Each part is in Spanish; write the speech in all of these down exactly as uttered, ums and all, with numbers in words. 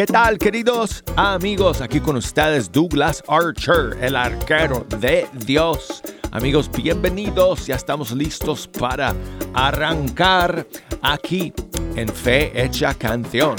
¿Qué tal, queridos amigos? Aquí con ustedes Douglas Archer, el arquero de Dios. Amigos, bienvenidos. Ya estamos listos para arrancar aquí en Fe Hecha Canción.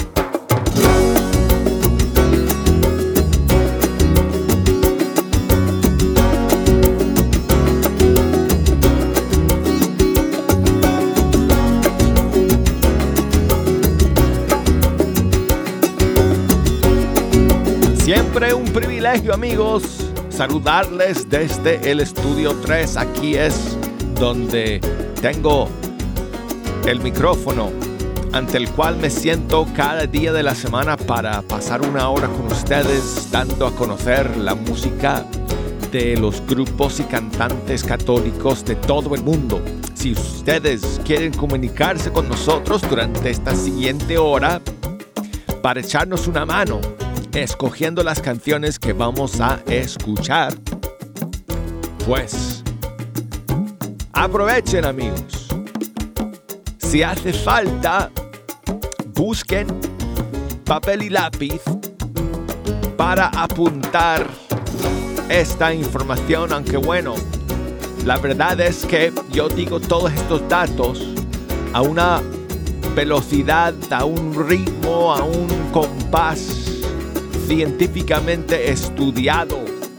Siempre un privilegio, amigos, saludarles desde el Estudio tres. Aquí es donde tengo el micrófono ante el cual me siento cada día de la semana para pasar una hora con ustedes, dando a conocer la música de los grupos y cantantes católicos de todo el mundo. Si ustedes quieren comunicarse con nosotros durante esta siguiente hora para echarnos una mano escogiendo las canciones que vamos a escuchar, pues aprovechen, amigos. Si hace falta, busquen papel y lápiz para apuntar esta información, aunque bueno, la verdad es que yo digo todos estos datos a una velocidad, a un ritmo, a un compás científicamente estudiado,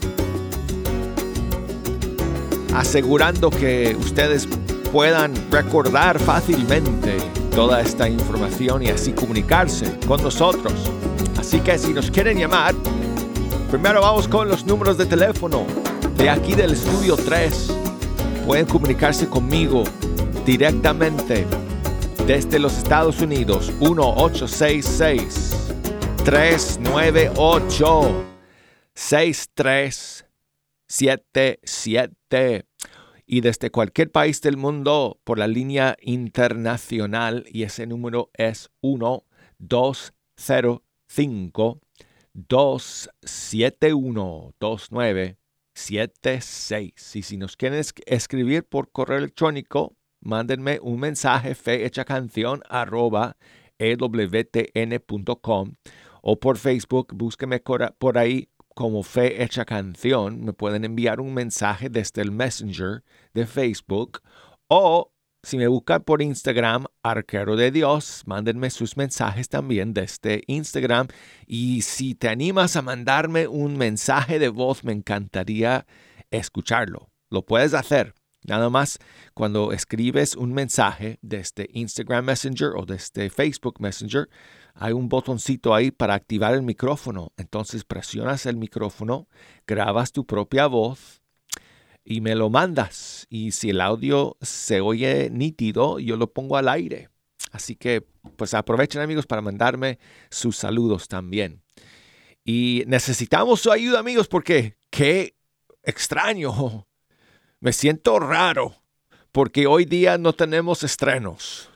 asegurando que ustedes puedan recordar fácilmente toda esta información y así comunicarse con nosotros. Así que si nos quieren llamar, primero vamos con los números de teléfono de aquí del Estudio tres. Pueden comunicarse conmigo directamente desde los Estados Unidos, uno ocho seis seis, tres nueve ocho, seis tres siete siete, y desde cualquier país del mundo por la línea internacional, y ese número es uno dos cero cinco, dos siete uno, dos nueve siete seis. Y si nos quieren escribir por correo electrónico, mándenme un mensaje fehechacanción arroba e w t n punto com, o por Facebook, búsqueme por ahí como Fe Hecha Canción. Me pueden enviar un mensaje desde el Messenger de Facebook, o si me buscan por Instagram, Arquero de Dios, mándenme sus mensajes también desde Instagram. Y si te animas a mandarme un mensaje de voz, me encantaría escucharlo. Lo puedes hacer. Nada más cuando escribes un mensaje desde Instagram Messenger o desde Facebook Messenger, hay un botoncito ahí para activar el micrófono. Entonces presionas el micrófono, grabas tu propia voz y me lo mandas. Y si el audio se oye nítido, yo lo pongo al aire. Así que pues aprovechen, amigos, para mandarme sus saludos también. Y necesitamos su ayuda, amigos, porque qué extraño. Me siento raro porque hoy día no tenemos estrenos.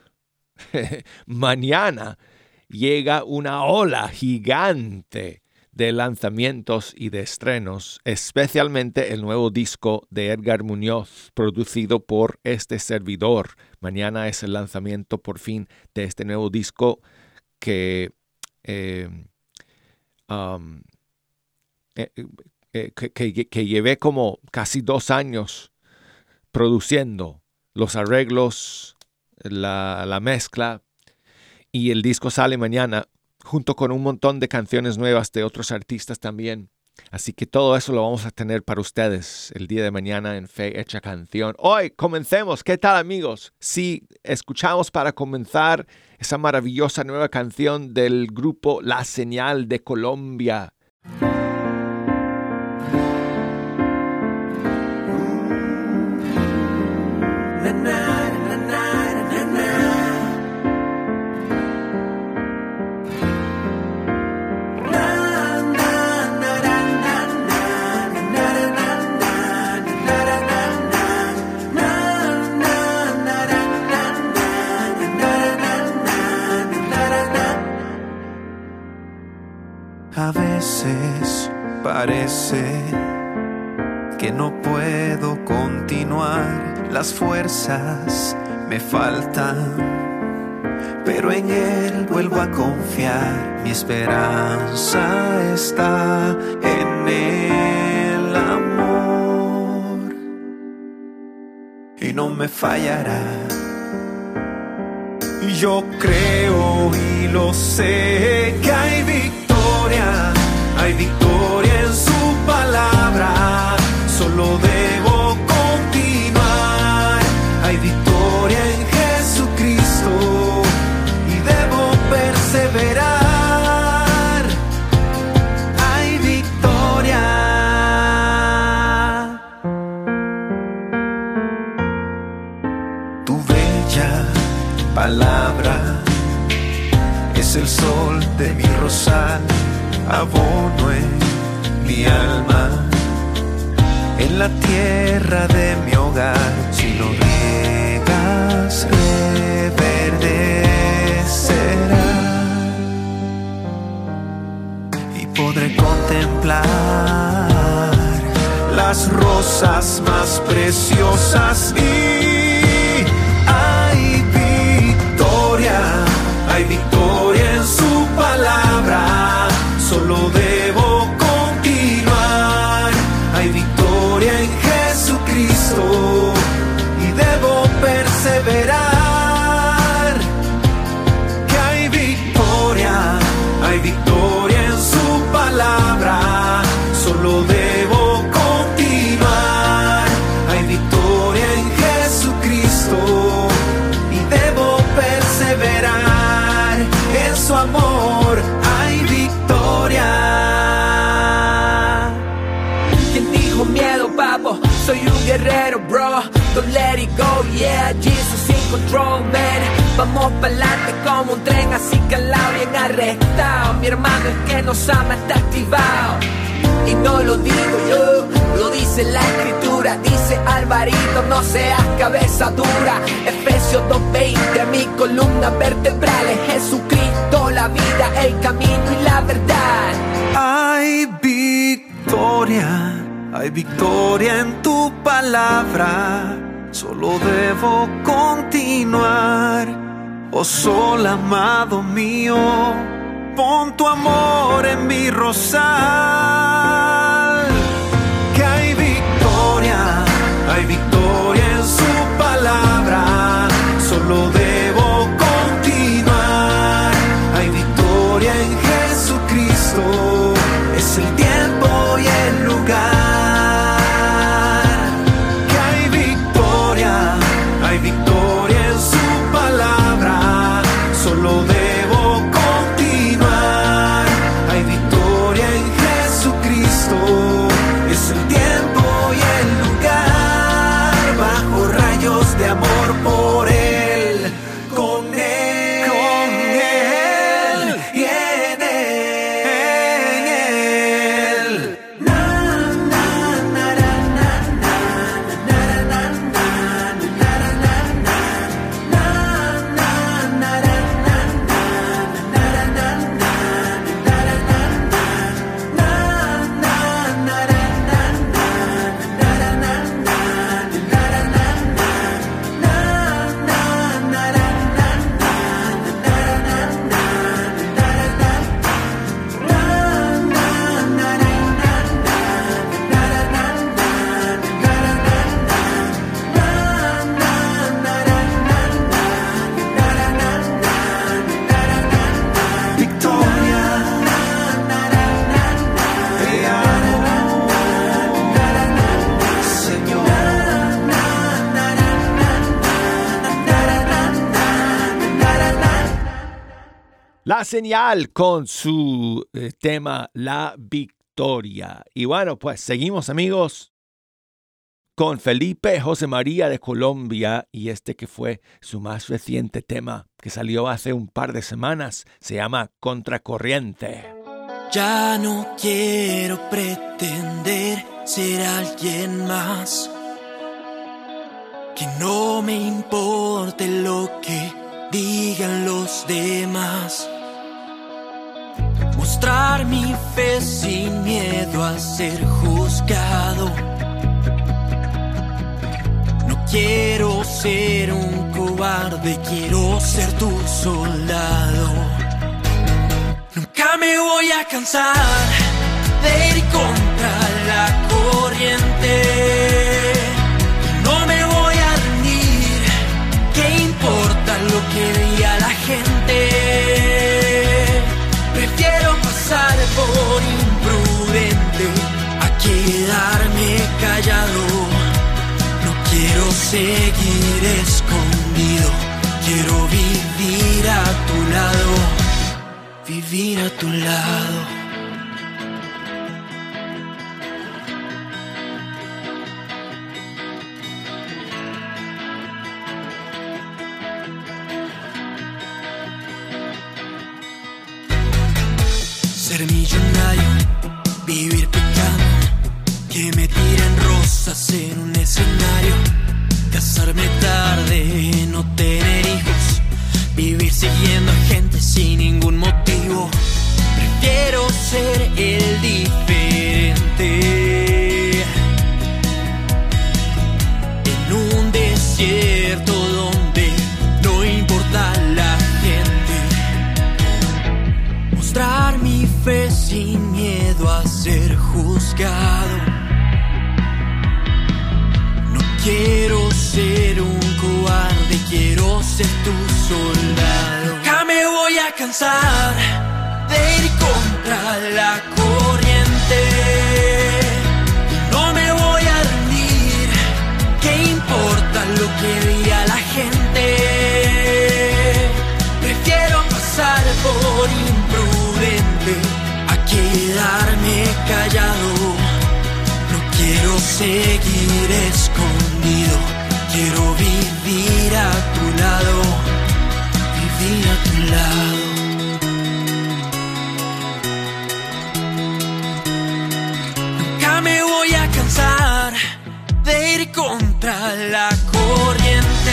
Mañana llega una ola gigante de lanzamientos y de estrenos, especialmente el nuevo disco de Edgar Muñoz, producido por este servidor. Mañana es el lanzamiento por fin de este nuevo disco que, eh, um, eh, eh, que, que, que llevé como casi dos años produciendo los arreglos, la, la mezcla. Y el disco sale mañana junto con un montón de canciones nuevas de otros artistas también. Así que todo eso lo vamos a tener para ustedes el día de mañana en Fe Hecha Canción. Hoy comencemos. ¿Qué tal, amigos? Sí, escuchamos para comenzar esa maravillosa nueva canción del grupo La Señal de Colombia. A veces parece que no puedo continuar, las fuerzas me faltan, pero pero en Él vuelvo a confiar. Mi esperanza está en el amor y no me fallará. Yo creo y lo sé que hay victoria, hay victoria en su palabra. Solo debo continuar. Hay victoria en Jesucristo y debo perseverar. Hay victoria. Tu bella palabra es el sol de mi rosal, abono en mi alma, en la tierra de mi hogar. Si lo riegas, reverdecerá y podré contemplar las rosas más preciosas. Y hay victoria, hay victoria en su palabra. Solo debo continuar. Hay victoria en Jesucristo y debo perseverar. Que hay victoria, hay victoria en su palabra. Solo debo continuar. Hay victoria en Jesucristo y debo perseverar. En su amor hay victoria. Miedo, papo, soy un guerrero, bro. Don't let it go, yeah, Jesus in control, man. Vamos pa'lante como un tren, así calado, bien arrestado. Mi hermano, el que nos ama, está activado. Y no lo digo yo, lo dice la escritura. Dice Alvarito, no seas cabeza dura. Efesios dos veinte, mi columna vertebral es Jesucristo, la vida, el camino y la verdad. Hay victoria, hay victoria en tu palabra. Solo debo continuar. Oh sol amado mío, pon tu amor en mi rosal. Que hay victoria, hay victoria en su palabra. Solo debo continuar. Hay victoria en Jesucristo. Es el tiempo y el lugar. Hay victoria en su palabra, solo debo continuar. Hay victoria en Jesucristo, es el tiempo y el lugar. Bajo rayos de amor por Él, con Él, con Él y en Él. Na, na, na, na, na, na, na, na, na. La Señal con su eh, tema La Victoria. Y bueno, pues seguimos, amigos, con Felipe José María de Colombia, y este que fue su más reciente tema que salió hace un par de semanas se llama Contracorriente. Ya no quiero pretender ser alguien más, que no me importe lo que digan los demás. Mostrar mi fe sin miedo a ser juzgado. No quiero ser un cobarde, quiero ser tu soldado. Nunca me voy a cansar de ir contra la corriente. No me voy a rendir, ¿qué importa lo que diga la gente? Prefiero pasar por imprudente a quedarme callado. No quiero seguir escondido, quiero vivir a tu lado, vivir a tu lado. Ser millonario, vivir pecando, que me tiren rosas en un escenario, casarme tarde, no tener hijos, vivir siguiendo a gente sin ningún motivo. Prefiero ser el diferente en un desierto donde no importa la gente. Mostrar mi fe sin miedo a ser juzgado. No quiero ser un cobarde, quiero ser tu soldado. Nunca me voy a cansar de ir contra la corriente. No me voy a rendir, ¿qué importa lo que diga la gente? Prefiero pasar por imprudente a quedarme callado. No quiero seguir escondido, quiero vivir a tu lado, vivir a tu lado. Nunca me voy a cansar de ir contra la corriente.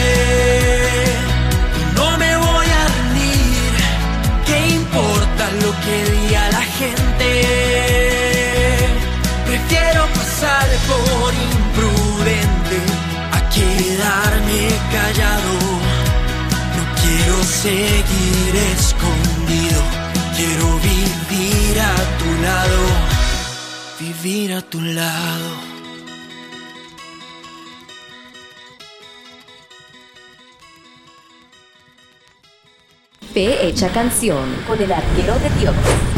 No me voy a rendir, ¿qué importa lo que diga la gente? Prefiero pasar por imprudente a quedarme callado. No quiero seguir escondido, quiero vivir a tu lado, vivir a tu lado. Fe hecha canción con el arquero de Dios.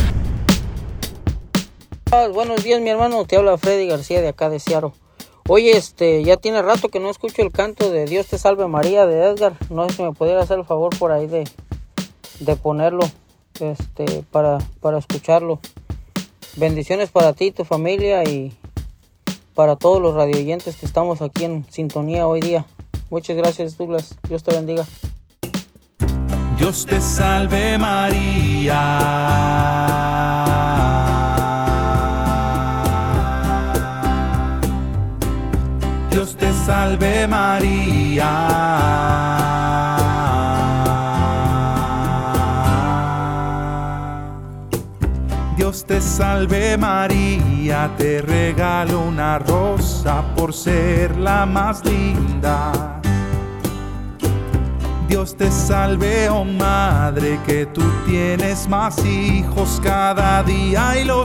Ah, buenos días, mi hermano, te habla Freddy García de acá de Seattle. Oye, este, ya tiene rato que no escucho el canto de Dios te salve María de Edgar. No sé si me pudiera hacer el favor por ahí de, de ponerlo, este, para, para escucharlo. Bendiciones para ti y tu familia y para todos los radioyentes que estamos aquí en sintonía hoy día. Muchas gracias, Douglas. Dios te bendiga. Dios te salve María, Dios te salve María, Dios te salve María, te regalo una rosa por ser la más linda. Dios te salve, oh madre, que tú tienes más hijos cada día y lo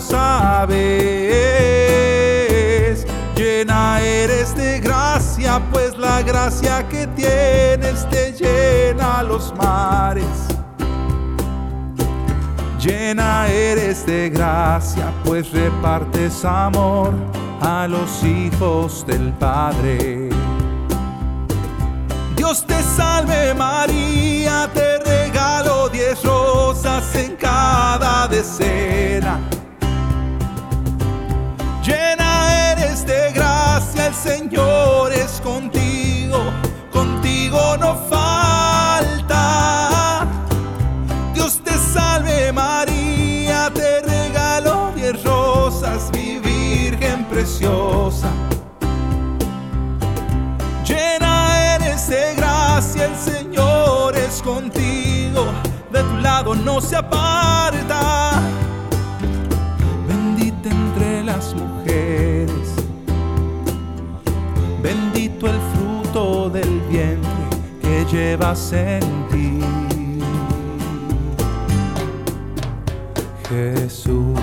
sabes. Llena eres de gracia, pues la gracia que tienes te llena los mares. Llena eres de gracia, pues repartes amor a los hijos del Padre. Dios te salve María, te regalo diez rosas en cada decena. Llena eres de gracia, el Señor es contigo, contigo no falta. Dios te salve María, te regalo diez rosas, mi Virgen preciosa. Llena eres de gracia, el Señor es contigo, de tu lado no se aparta. Bendita entre las mujeres, bendito el fruto del vientre que llevas en ti, Jesús.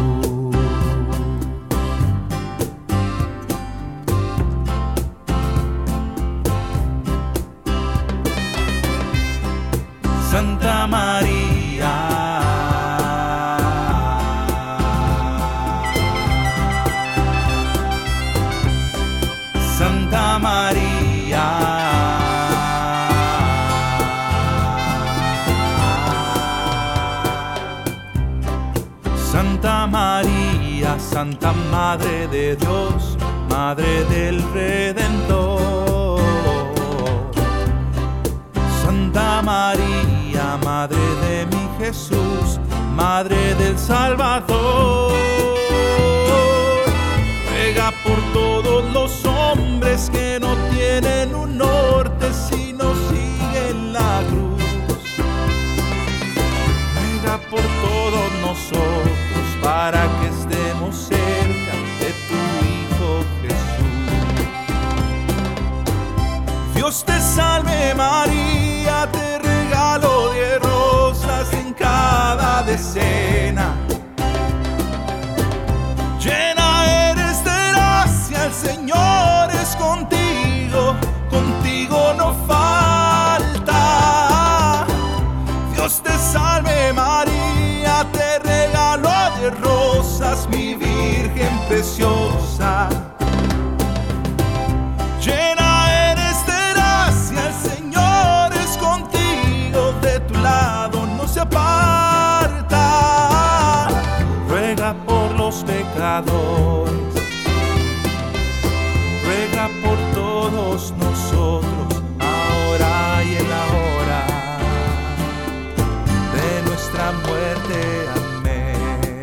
Santa María, Santa María, Santa María, Santa Madre de Dios, Madre del Redentor. Santa María, Madre de mi Jesús, Madre del Salvador. Ruega por todos los hombres que no tienen un norte sino siguen la cruz. Ruega por todos nosotros para que estemos cerca de tu Hijo Jesús. Dios te salve María, te regalo diez rosas en cada decena. Llena eres de gracia, el Señor es contigo, contigo no falta. Dios te salve María, te regalo diez rosas, mi Virgen preciosa. Llena eres de gracia, el Señor es contigo, de tu lado no se aparta. Ruega por los pecadores, ruega por todos nosotros, ahora y en la hora de nuestra muerte. Amén.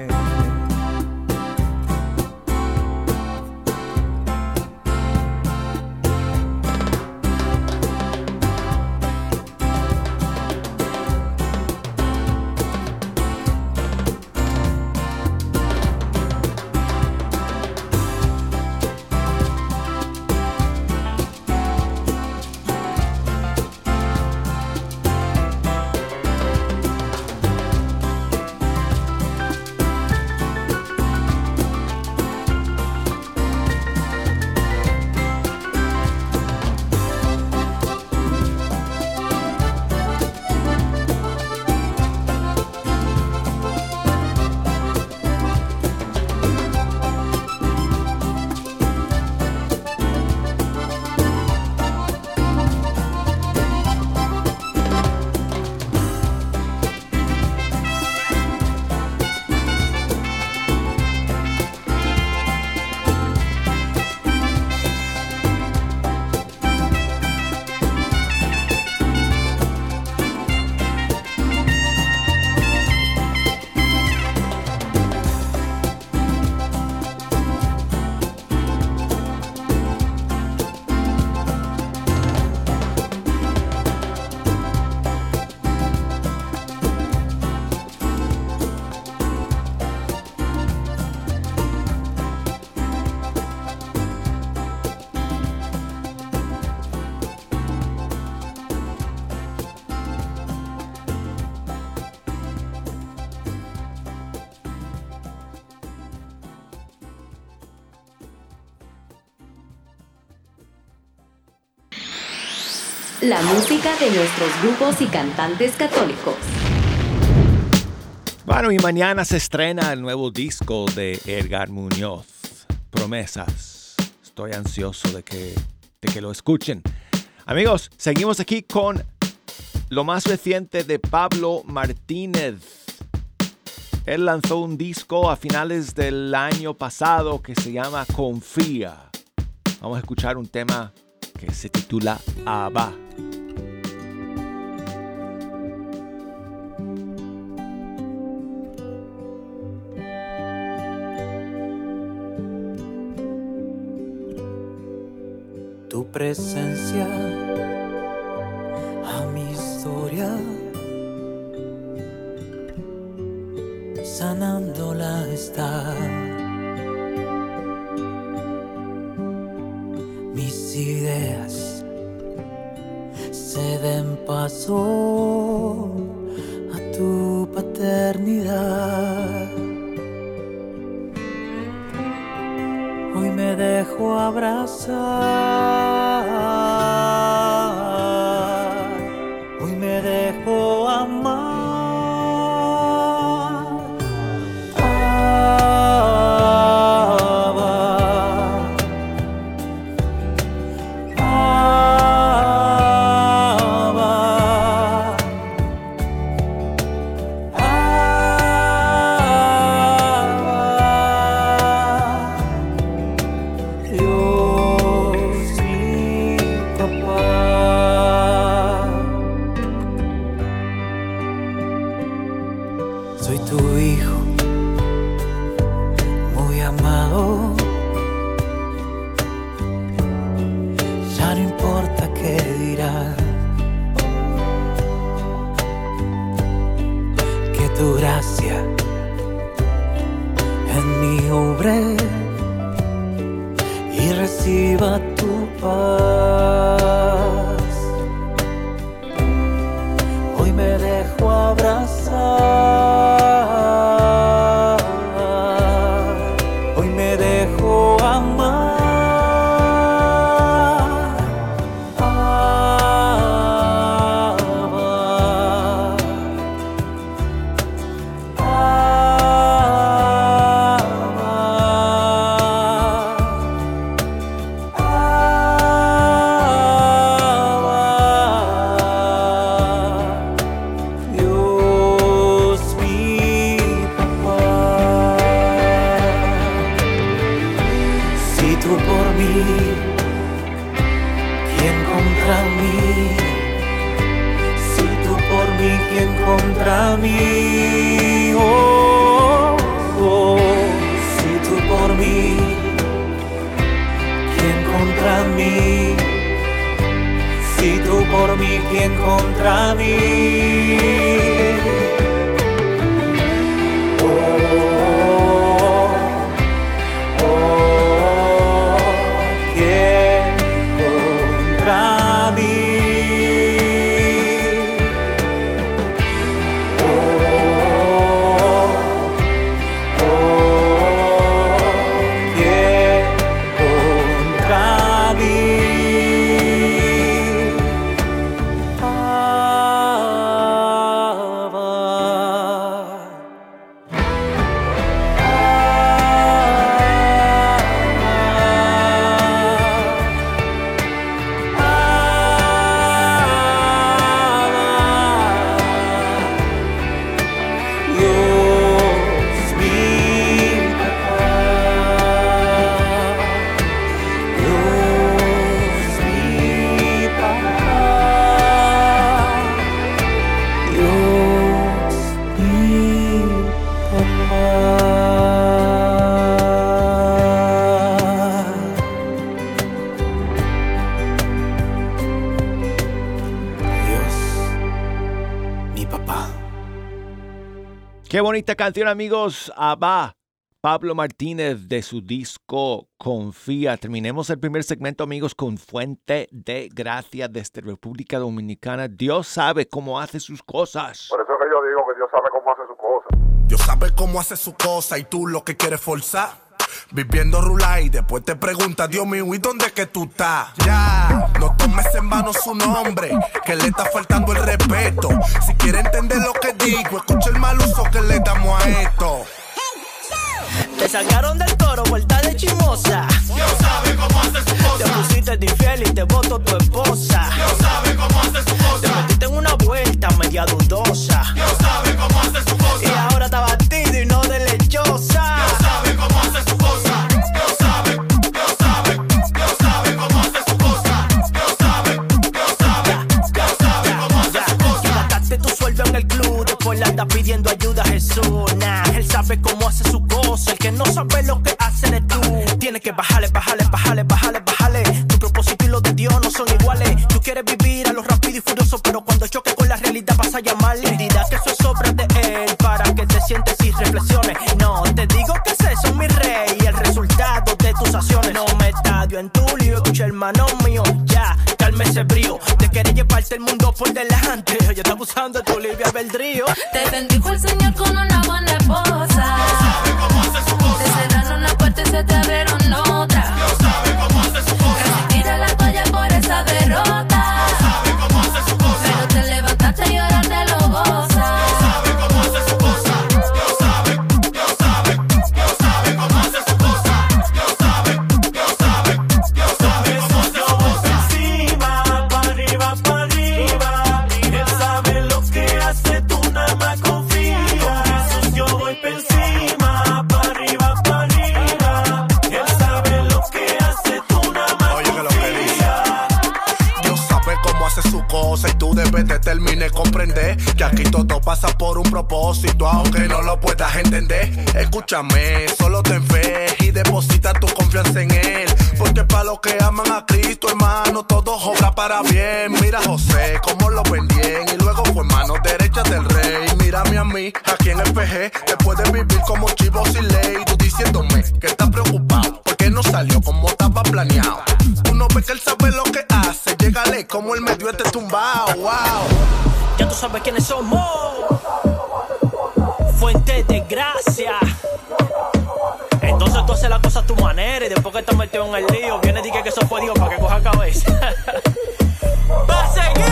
La música de nuestros grupos y cantantes católicos. Bueno, y mañana se estrena el nuevo disco de Edgar Muñoz, Promesas. Estoy ansioso de que, de que lo escuchen. Amigos, seguimos aquí con lo más reciente de Pablo Martínez. Él lanzó un disco a finales del año pasado que se llama Confía. Vamos a escuchar un tema que se titula Abba. Tu presencia a mi historia, sanándola está. Mis ideas se ven paso a tu paternidad. Hoy me dejo abrazar, hoy me dejo amar. Qué bonita canción, amigos. Abba, Pablo Martínez, de su disco Confía. Terminemos el primer segmento, amigos, con Fuente de Gracia desde República Dominicana. Dios sabe cómo hace sus cosas. Por eso que yo digo que Dios sabe cómo hace sus cosas. Dios sabe cómo hace su cosa y tú lo que quieres forzar. Viviendo rula y después te preguntas, Dios mío, ¿y dónde es que tú estás? Ya, no tomes en vano su nombre, que le está faltando el respeto. Si quiere entender lo que digo, escucha el mal uso que le damos a esto. Te sacaron del coro, vuelta de chimosa. Dios sabe cómo hace su cosa. Te pusiste de infiel y te votó tu esposa. Dios sabe cómo hace su cosa. Te metiste en una vuelta media dudosa. Dios sabe cómo hace su cosa. Y ahora está batido y no de lechosa. Dios sabe cómo hace su cosa. Dios sabe, Dios sabe, Dios sabe cómo hace su cosa. Dios sabe, Dios sabe, Dios sabe cómo hace su cosa. Gastaste tu sueldo en el club, después le andas pidiendo ayuda a Jesús. Nah, él sabe cómo hace su cosa. El que no sabe lo que hace eres tú. Tienes que bajarle, bajarle, bajarle, bajarle, bajarle. Tu propósito y los de Dios no son iguales. Tú quieres vivir a lo rápido y furioso, pero cuando choque con la realidad vas a llamarle. Dirás que eso es obra de él para que te sientes y reflexiones. No, te digo que es eso, mi rey, y el resultado de tus acciones. No me estadio en tu lío, escucha hermano mío, ya, calme ese brío. De querer llevarte el mundo por delante. Ella está abusando de tu libre albedrío. Te bendijo el Señor con una buena esposa. Dios sabe cómo hace su cosa. Te cerraron una puerta y se te abrieron otra. Dios sabe cómo hace su cosa. Casi tira la toalla por esa derrota. Dios sabe cómo hace su cosa. Pero te levantaste y ahora te lo gozas. Dios sabe cómo hace su cosa. Dios sabe, Dios sabe, Dios sabe cómo hace su cosa. Dios sabe, Dios sabe, Dios sabe cómo hace su cosa. Encima, pa' arriba, pa' arriba. Él sabe lo que hace, tú nada más confía. Con Jesús yo voy pa' encima, pa' arriba, pa' arriba. Él sabe lo que hace, tú nada más Oye, que lo que dice. Dios sabe cómo hace su cosa y tú debes de terminar comprender que aquí todo pasa por un propósito, aunque no lo puedas entender. Escúchame, solo ten fe y deposita tu confianza en Él, porque para los que aman a Cristo, hermano, todo obra para bien. Mira a José, cómo lo vendían y luego fue mano derecha del rey. Mírame a mí, aquí en el P G, que puedes vivir como un chivo sin ley. Tú diciéndome que estás preocupado porque no salió como estaba planeado. Tú no ves que Él sabe lo que hace, llégale como el medio este tumbao, wow. Ya tú sabes quiénes somos. Fuente de gracia. Entonces tú haces la cosa a tu manera y después que te metió en el lío, viene y dice que eso fue Dios para que coja cabeza. ¡Va a seguir!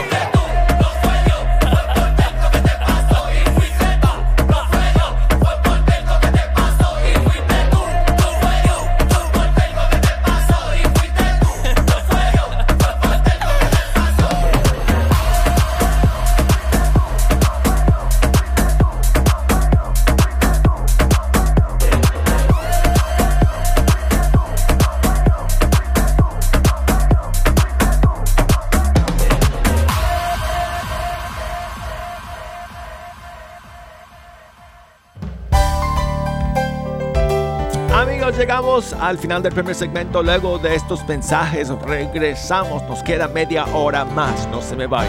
Llegamos al final del primer segmento. Luego de estos mensajes regresamos. Nos queda media hora más. No se me vayan.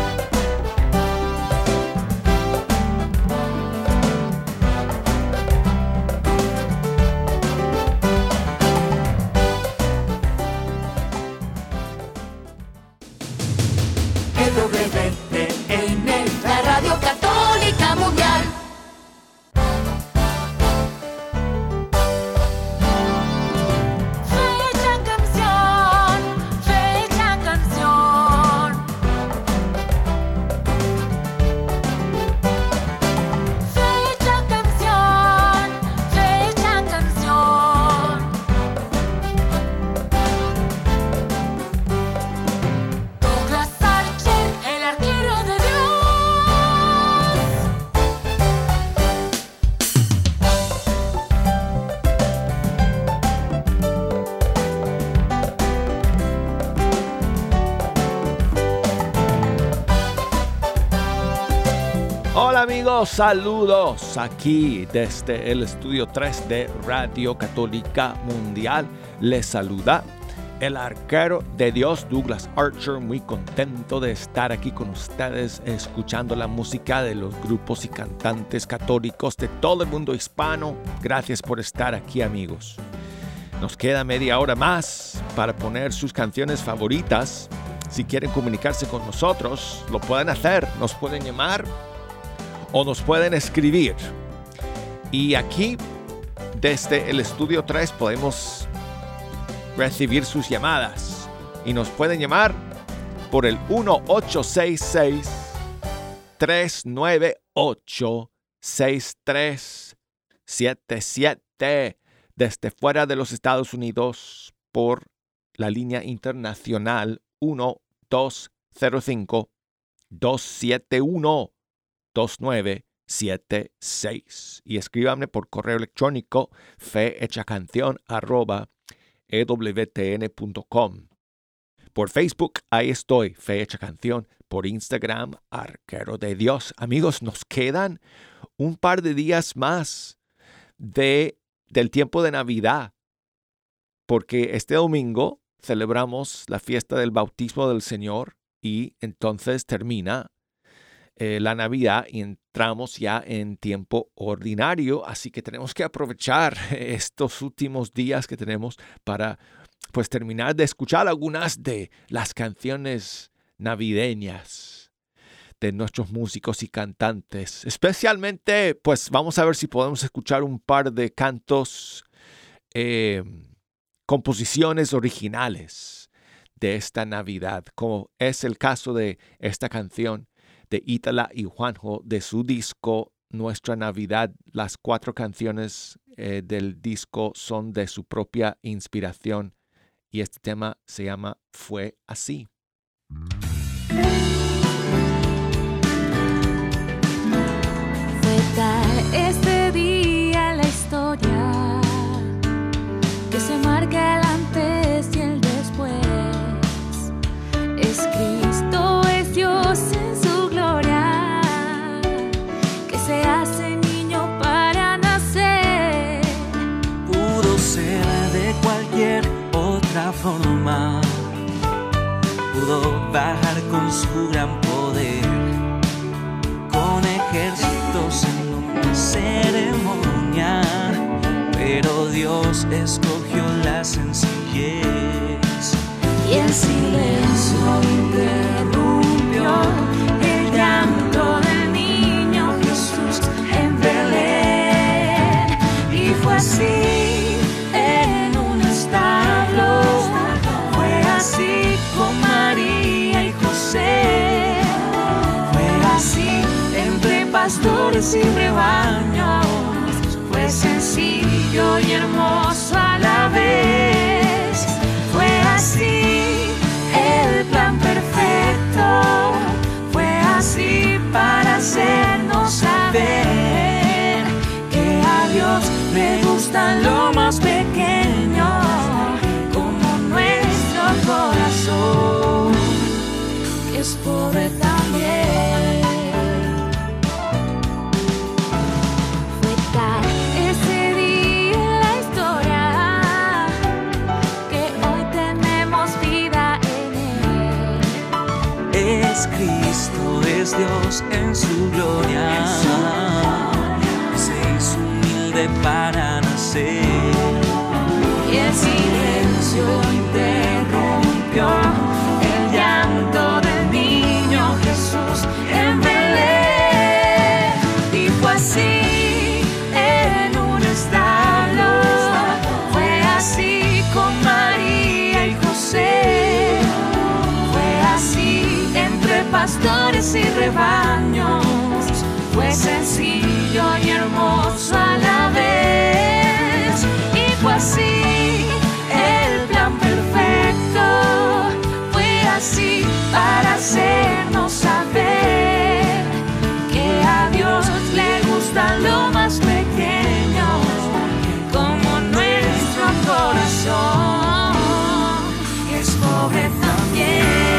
E W T N, la Radio Católica Mundial. Hola amigos, saludos aquí desde el estudio tres de Radio Católica Mundial. Les saluda el arquero de Dios, Douglas Archer, muy contento de estar aquí con ustedes escuchando la música de los grupos y cantantes católicos de todo el mundo hispano. Gracias por estar aquí, amigos. Nos queda media hora más para poner sus canciones favoritas. Si quieren comunicarse con nosotros, lo pueden hacer. Nos pueden llamar o nos pueden escribir. Y aquí, desde el estudio tres, podemos recibir sus llamadas. Y nos pueden llamar por el uno ocho seis seis, tres nueve ocho, seis tres siete siete. Desde fuera de los Estados Unidos por la línea internacional uno dos cero cinco, dos siete uno, dos nueve siete seis. Y escríbanme por correo electrónico fehechacanción arroba e w t n punto com. Por Facebook, ahí estoy, Fe Hecha Canción. Por Instagram, Arquero de Dios. Amigos, nos quedan un par de días más de, del tiempo de Navidad, porque este domingo celebramos la fiesta del bautismo del Señor y entonces termina eh, la Navidad y entramos ya en tiempo ordinario. Así que tenemos que aprovechar estos últimos días que tenemos para pues terminar de escuchar algunas de las canciones navideñas. de nuestros músicos y cantantes. Especialmente, pues vamos a ver si podemos escuchar un par de cantos, eh, composiciones originales de esta Navidad, como es el caso de esta canción de Ítala y Juanjo de su disco Nuestra Navidad. Las cuatro canciones eh, del disco son de su propia inspiración y este tema se llama Fue Así. Fue tal este día la historia que se marca el antes y el después. Es Cristo, es Dios en su gloria, que se hace niño para nacer. Pudo ser de cualquier otra forma, pudo bajar con su gran poder, con ejércitos en una ceremonia, pero Dios escogió la sencillez. Y el silencio interrumpió el llanto del niño Jesús en Belén. Y fue así en un establo, fue así con María y José, fue así entre pastores y rebaños, fue sencillo y hermoso a la vez. Fue así el plan perfecto, fue así para hacernos saber que a Dios le gusta lo más pequeño, como nuestro corazón, que es pobre también. Fue tal ese día en la historia que hoy tenemos vida en Él. Es Cristo, es Dios en su gloria, que se hizo humilde para nacer. Y el silencio interrumpió el llanto del niño Jesús en Belén. Y fue así en un establo, fue así con María y José, fue así entre pastores y rebaños, fue sencillo y hermoso a la vez. Y fue así el plan perfecto, fue así para hacernos saber que a Dios le gusta lo más pequeño, como nuestro corazón, que es pobre también.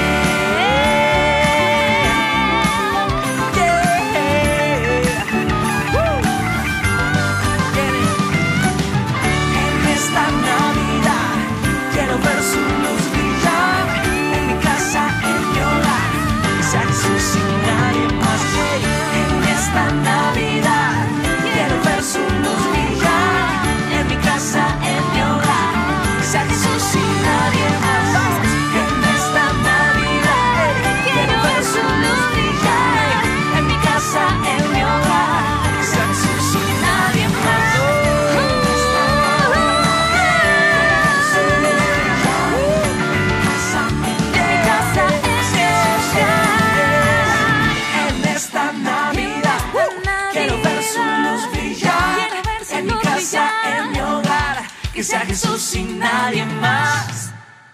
Que sea Jesús y nadie más.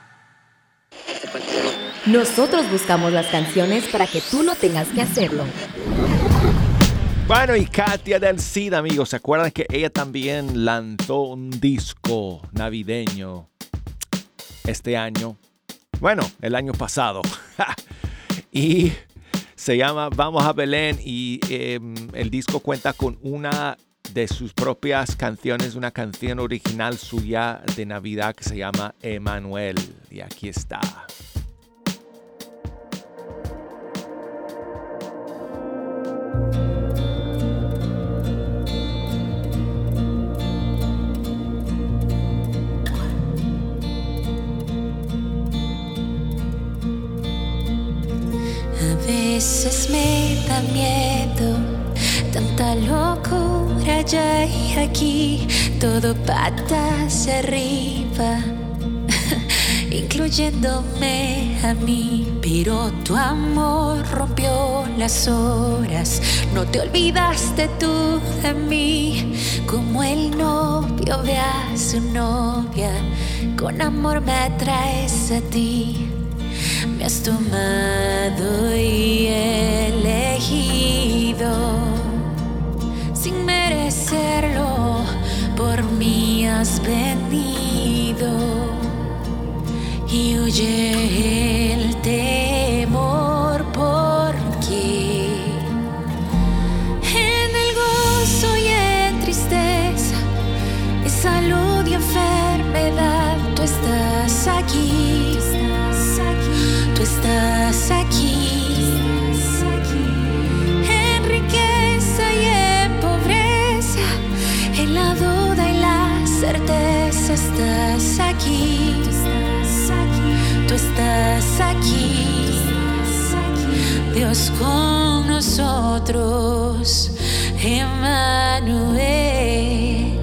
Nosotros buscamos las canciones para que tú no tengas que hacerlo. Bueno, y Katia del Cid, amigos, ¿se acuerdan que ella también lanzó un disco navideño este año? Bueno, el año pasado. Y se llama Vamos a Belén y eh, el disco cuenta con una de sus propias canciones, una canción original suya de Navidad que se llama Emanuel. Y aquí está. A veces veces me da miedo, tanta locura ya hay aquí, todo patas arriba, incluyéndome a mí. Pero tu amor rompió las horas, no te olvidaste tú de mí. Como el novio ve a su novia, con amor me atraes a ti. Me has tomado y elegido, sin merecerlo, por mí has venido. Y huye el temor porque en el gozo y en tristeza, en salud y enfermedad, tú estás aquí, tú estás aquí, en riqueza y en pobreza, en la duda y la certeza, estás aquí. Tú estás aquí, Dios con nosotros, Emmanuel.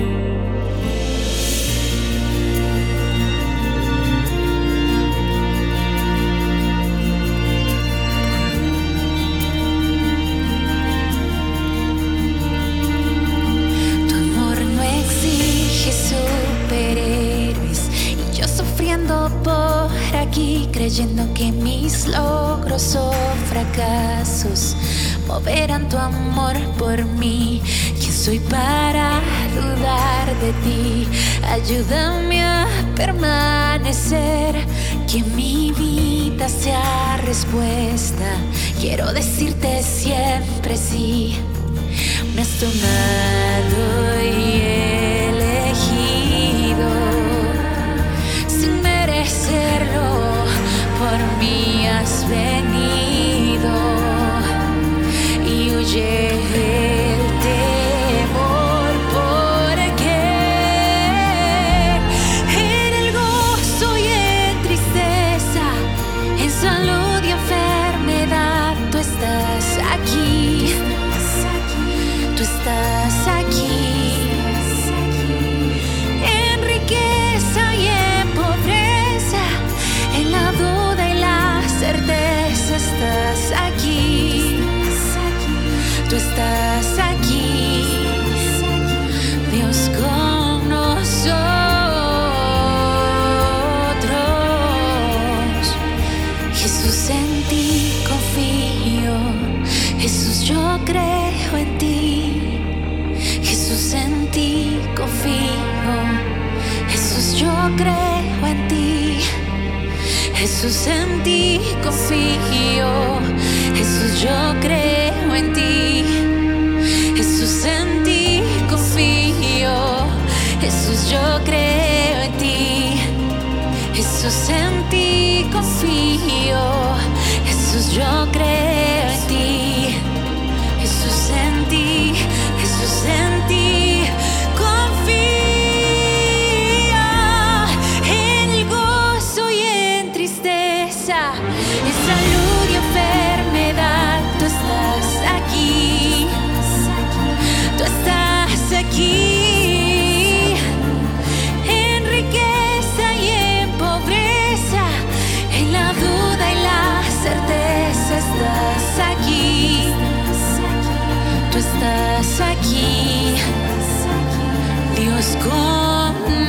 Tu amor no exige superhéroes y yo sufriendo por aquí, creyendo que mis logros o fracasos moverán tu amor por mí. ¿Quién soy para dudar de ti? Ayúdame a permanecer, que mi vida sea respuesta. Quiero decirte siempre sí. Me has tomado y elegido, sin merecerlo, por mí has venido. Y huye el temor porque en el gozo y en tristeza, en salud y enfermedad, tú estás aquí, tú estás aquí. En riqueza y en pobreza, en la duda y la certeza, estás aquí, tú estás aquí, Dios con nosotros. Jesús, en ti confío, Jesús, yo creo en ti. Jesús, en ti confío, Jesús, yo creo en ti. Jesús, en ti confío, Jesús, yo creo en ti. Jesús, en ti confío, Jesús, yo creo en ti. Jesús, en ti confío, Jesús, yo creo en ti. Jesús, en ti, Jesús, en ti confía. En el gozo y en tristeza, en salud y enfermedad, tú estás aquí, tú estás aquí. En riqueza y en pobreza, en la duda y la certeza, estás aquí, tú estás aquí, Dios con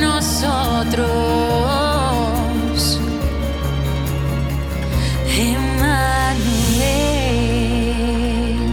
nosotros, Emmanuel.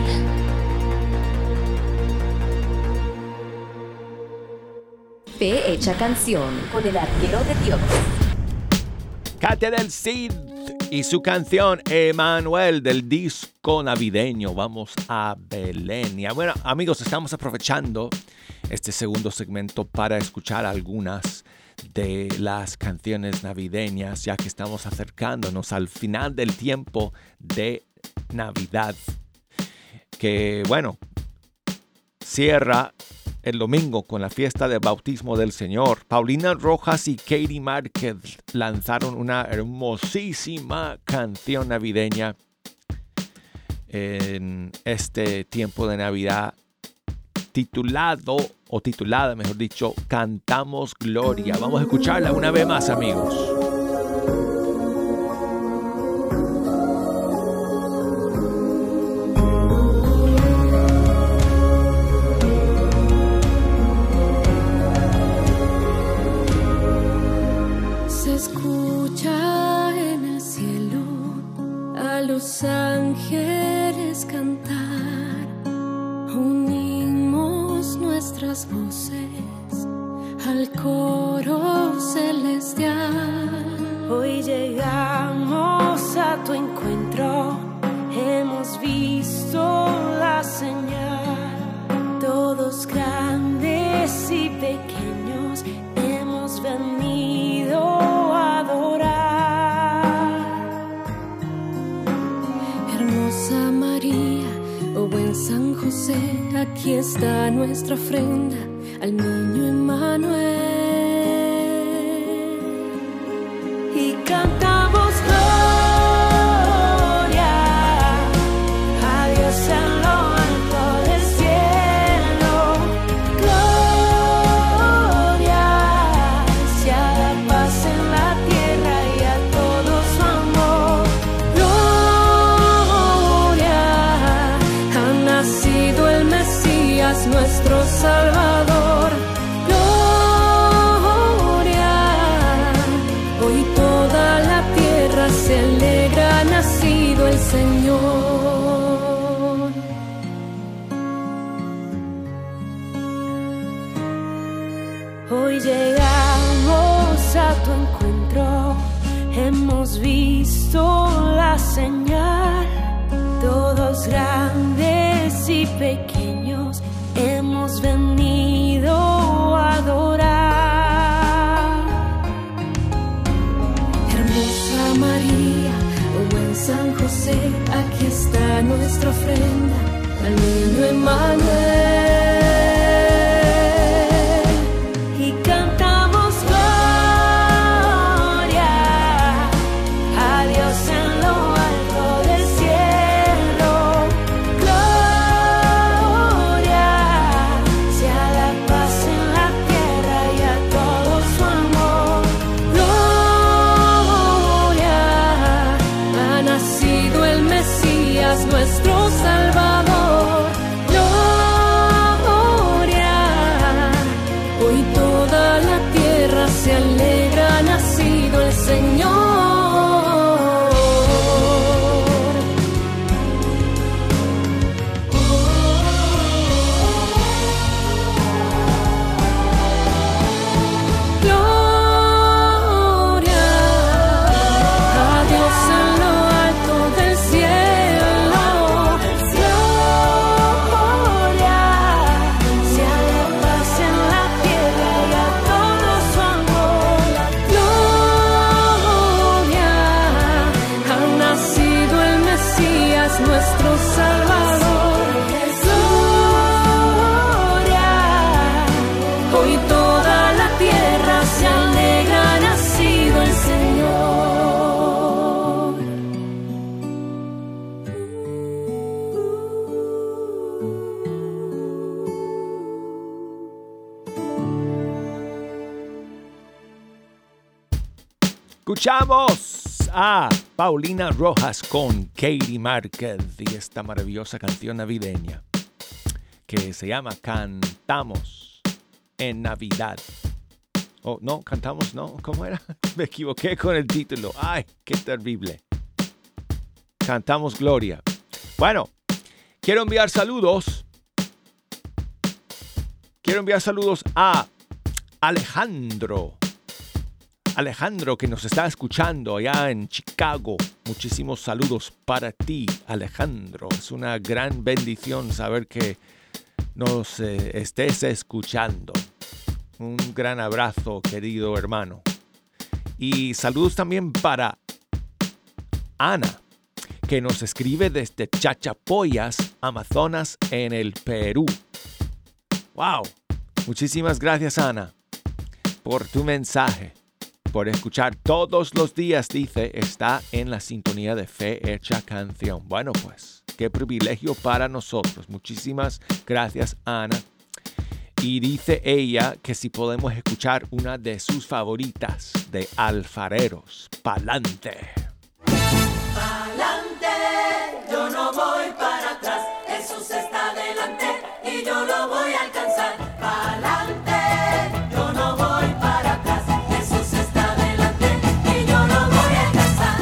Fe hecha canción con el arquero de Dios. Katia del Cid y su canción Emmanuel del disco navideño Vamos a Belén. Y bueno, amigos, estamos aprovechando este segundo segmento para escuchar algunas de las canciones navideñas, ya que estamos acercándonos al final del tiempo de Navidad, que bueno, cierra el domingo con la fiesta del bautismo del Señor. Paulina Rojas y Katie Márquez lanzaron una hermosísima canción navideña en este tiempo de Navidad, titulado, o titulada, mejor dicho, Cantamos Gloria. Vamos a escucharla una vez más, amigos. Se escucha en el cielo a los ángeles cantar. Unimos nuestras voces al coro celestial. Hoy llegamos a tu encuentro, hemos visto la señal. Todos grandes y pequeños hemos venido a adorar. Hermosa María, oh buen San José, aquí está nuestra ofrenda al niño Emmanuel. Y cantamos gloria a Dios en lo alto del cielo. Gloria sea la paz en la tierra y a todo su amor. Gloria, ha nacido el Mesías, nuestro Salvador. Gloria, hoy toda la tierra se alegra, ha nacido el Señor. Hoy llegamos a tu encuentro, hemos visto la señal. Todos grandes y pequeños hemos venido a adorar. Hermosa María, oh buen San José, aquí está nuestra ofrenda al niño Emmanuel. Y cantamos gloria a Dios en lo alto del cielo. Gloria sea la paz en la tierra y a todo su amor. Gloria, ha nacido el Mesías, nuestro Salvador. Gloria, hoy toda la tierra se alegra, ha nacido el Señor. Gloria a Dios en lo alto del cielo. Gloria sea la paz en la tierra y a todo su amor. Gloria, ha nacido el Mesías, nuestro Salvador. Gloria, hoy toda la tierra se alegra, ha nacido el Señor. Escuchamos a Paulina Rojas con Katie Márquez y esta maravillosa canción navideña que se llama Cantamos en Navidad. Oh, no, cantamos, no, ¿cómo era? Me equivoqué con el título. Ay, qué terrible. Cantamos Gloria. Bueno, quiero enviar saludos. Quiero enviar saludos a Alejandro. Alejandro, que nos está escuchando allá en Chicago. Muchísimos saludos para ti, Alejandro. Es una gran bendición saber que nos eh, estés escuchando. Un gran abrazo, querido hermano. Y saludos también para Ana, que nos escribe desde Chachapoyas, Amazonas, en el Perú. ¡Wow! Muchísimas gracias, Ana, por tu mensaje. Por escuchar todos los días, dice, está en la sintonía de Fe Hecha Canción. Bueno, pues, Qué privilegio para nosotros. Muchísimas gracias, Ana. Y dice ella que si podemos escuchar una de sus favoritas de Alfareros, Pa'lante. Pa'lante, yo no voy para atrás, Jesús está delante y yo lo voy a alcanzar. Pa'lante, yo no voy para atrás, Jesús está delante y yo lo voy a alcanzar.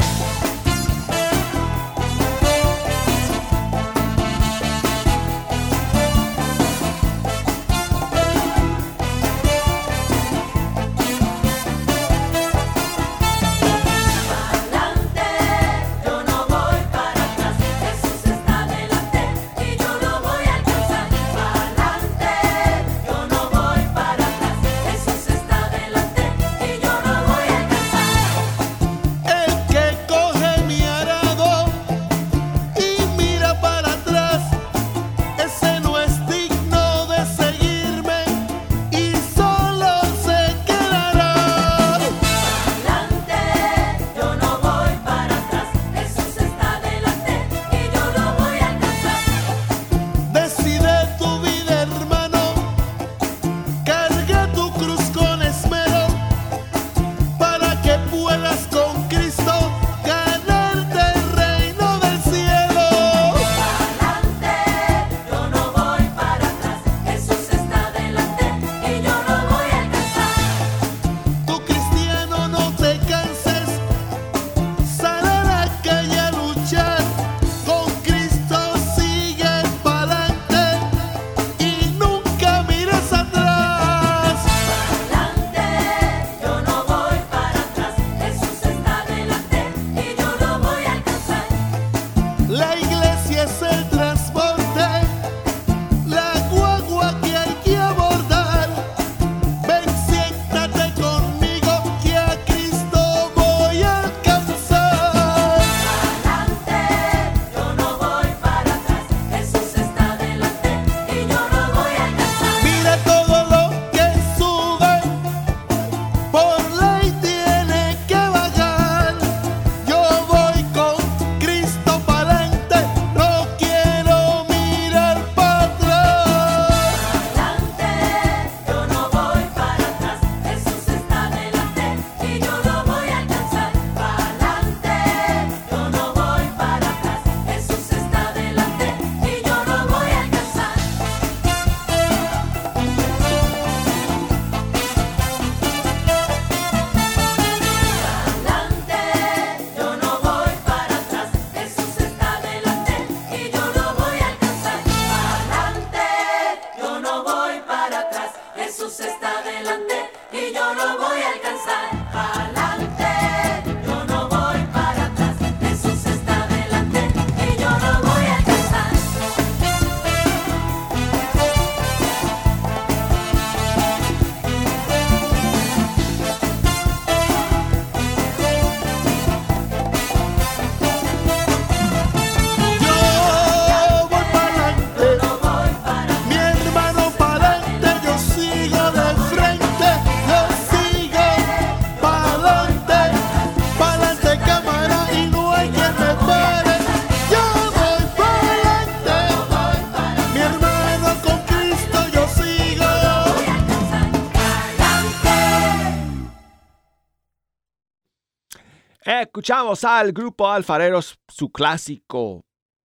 Escuchamos al grupo Alfareros, su clásico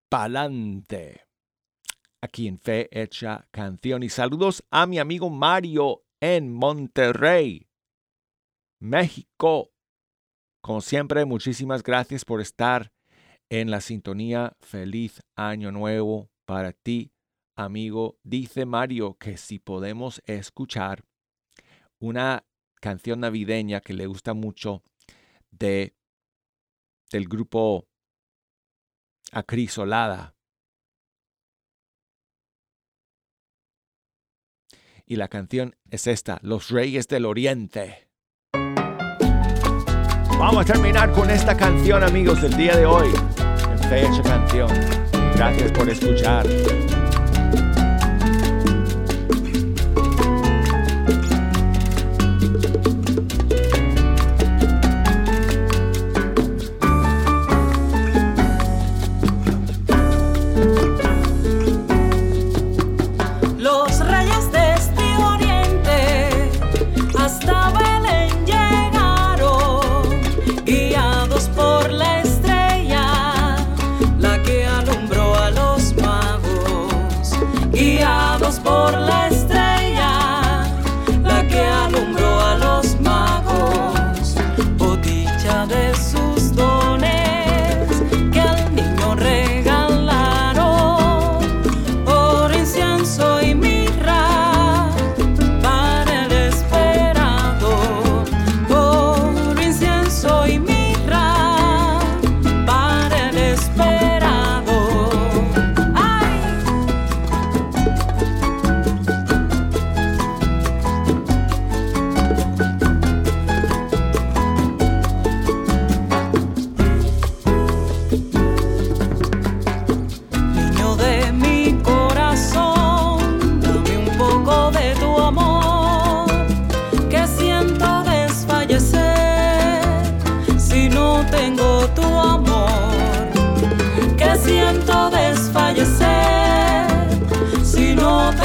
Pa'lante, aquí en Fe Hecha Canción. Y saludos a mi amigo Mario en Monterrey, México. Como siempre, muchísimas gracias por estar en la sintonía. Feliz año nuevo para ti, amigo. Dice Mario que si podemos escuchar una canción navideña que le gusta mucho de del grupo Acrisolada. Y la canción es esta, Los Reyes del Oriente. Vamos a terminar con esta canción, amigos, del día de hoy. En Fe Hecha Canción. Gracias por escuchar.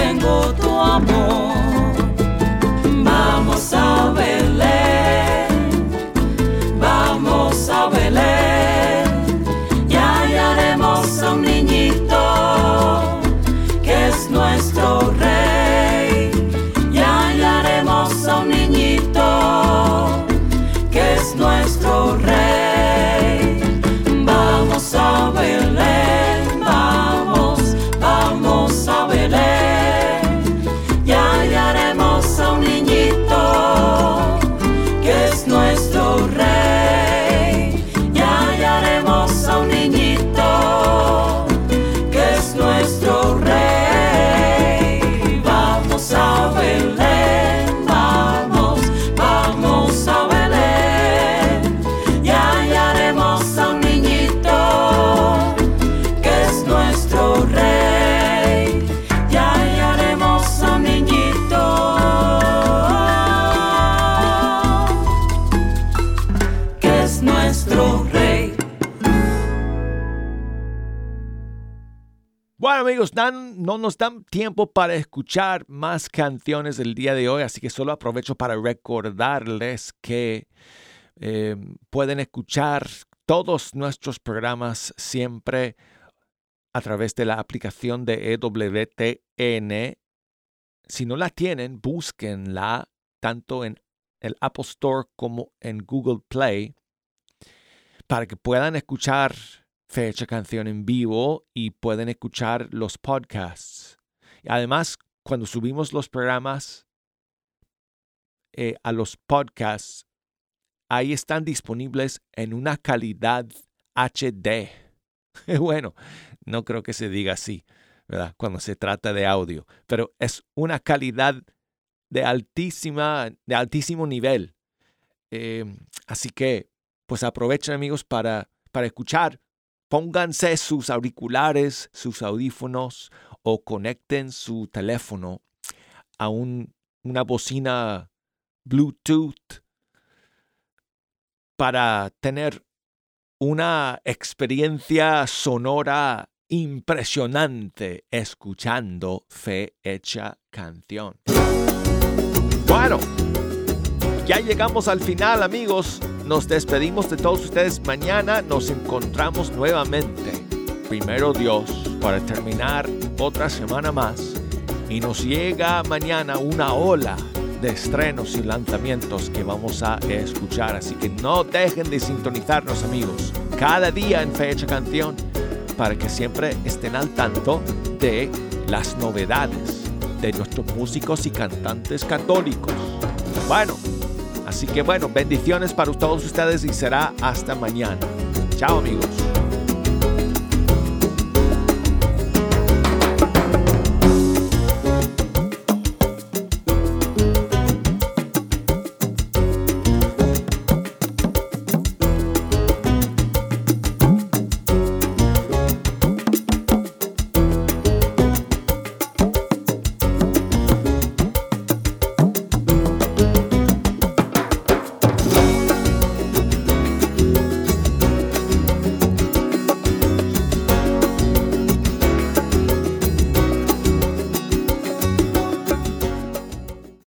tengo tu amor. Vamos a Belén, vamos a Belén, y hallaremos a un niñito que es nuestro rey. Y hallaremos a un niñito que es nuestro rey. Vamos a Belén, vamos, vamos a Belén, y hallaremos a un niñito que es nuestro rey. Y hallaremos a un niñito que es nuestro rey. Vamos a Belén, vamos, vamos a Belén, y hallaremos a un niñito que es nuestro rey. Y hallaremos a un niñito que es nuestro rey. Bueno, amigos, dan- no nos dan tiempo para escuchar más canciones del día de hoy, así que solo aprovecho para recordarles que eh, pueden escuchar todos nuestros programas siempre a través de la aplicación de E W T N. Si no la tienen, búsquenla tanto en el Apple Store como en Google Play para que puedan escuchar Fecha Canción en vivo y pueden escuchar los podcasts. Además, cuando subimos los programas eh, a los podcasts, ahí están disponibles en una calidad H D. Bueno, no creo que se diga así, ¿verdad? Cuando se trata de audio, pero es una calidad de altísima, de altísimo nivel. Eh, así que, pues aprovechen, amigos, para, para escuchar. Pónganse sus auriculares, sus audífonos o conecten su teléfono a un, una bocina Bluetooth para tener una experiencia sonora impresionante escuchando Fecha Canción. Bueno, ya llegamos al final, amigos. Nos despedimos de todos ustedes. Mañana nos encontramos nuevamente. Primero Dios, para terminar otra semana más. Y nos llega mañana una ola de estrenos y lanzamientos que vamos a escuchar. Así que no dejen de sintonizarnos, amigos, cada día en Fecha Canción, para que siempre estén al tanto de las novedades de nuestros músicos y cantantes católicos. Bueno, así que bueno, bendiciones para todos ustedes y será hasta mañana. Chao, amigos.